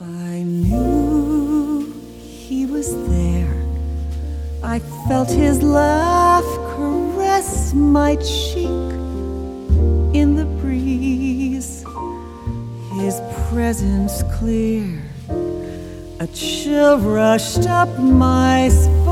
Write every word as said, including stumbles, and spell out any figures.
I knew he was there. I felt his laugh caress my cheek in the breeze. His presence clear, a chill rushed up my spine.